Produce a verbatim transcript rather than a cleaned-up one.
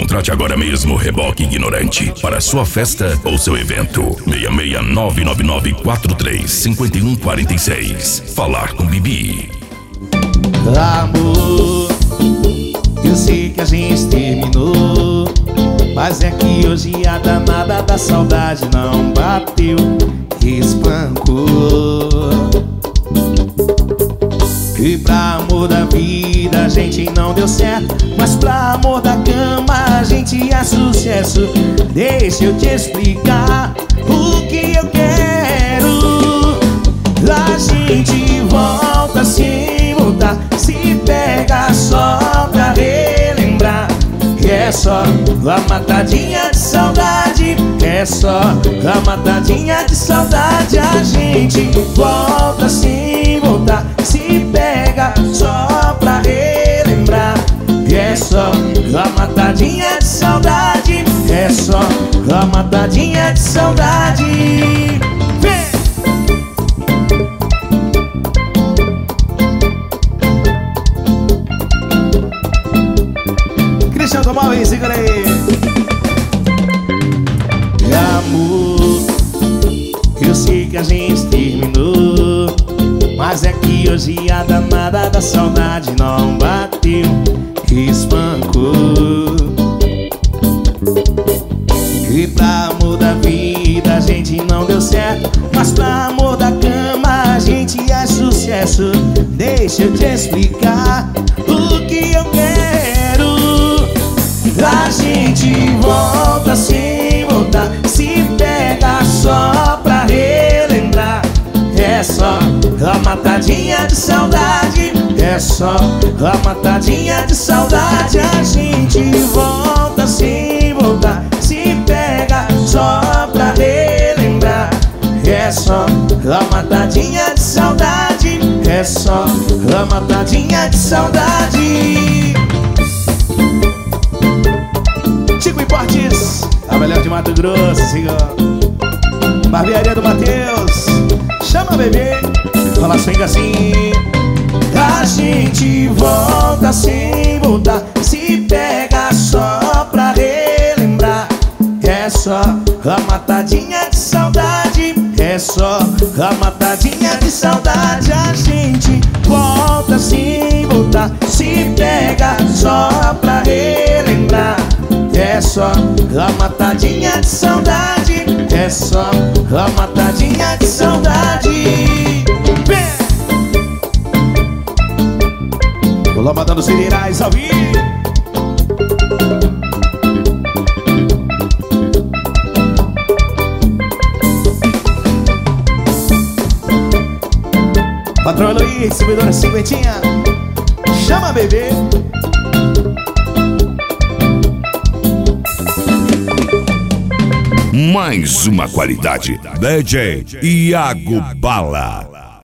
Contrate agora mesmo o Reboque Ignorante para sua festa ou seu evento. seis seis nove nove nove quatro três cinco um quatro seis. Falar com Bibi. Amor, eu sei que a gente terminou, mas é que hoje a danada da saudade não bateu, espancou. E pra amor da vida a gente não deu certo, mas pra amor da cama a gente é sucesso. Deixa eu te explicar o que eu quero. A gente volta sem voltar, se pega só pra relembrar. É só a matadinha de saudade, é só a matadinha de saudade. A gente volta sem voltar, se pega só pra relembrar. É só a matadinha de saudade, é só a matadinha de saudade. Vem! Cristiano Tomal aí, segura aí. Amor, eu sei que a gente terminou, mas é que hoje a danada da saudade não bateu, espancou. E pra amor da vida a gente não deu certo, mas pra amor da cama a gente é sucesso. Deixa eu te explicar o que eu quero. A gente volta sem voltar, se pega só pra relembrar. É só a matadinha de saudade, é só a matadinha de saudade. A gente volta sem voltar, se pega só pra relembrar. É só a matadinha de saudade, é só a matadinha de saudade. Chico Importes, a melhor de Mato Grosso, senhor. Barbearia do Matheus, chama bebê, fala swing assim. A gente volta sem voltar, se pega só pra relembrar. É só a matadinha de saudade, é só a matadinha de saudade. A gente volta sem voltar, se pega só pra relembrar. É só a matadinha de saudade, é só a matadinha de saudade. Vem! Tô lá matando os Sirirais ao vivo. Patrão Luiz, distribuidora cinquentinha, chama bebê. Mais uma qualidade. D J Iago Bala.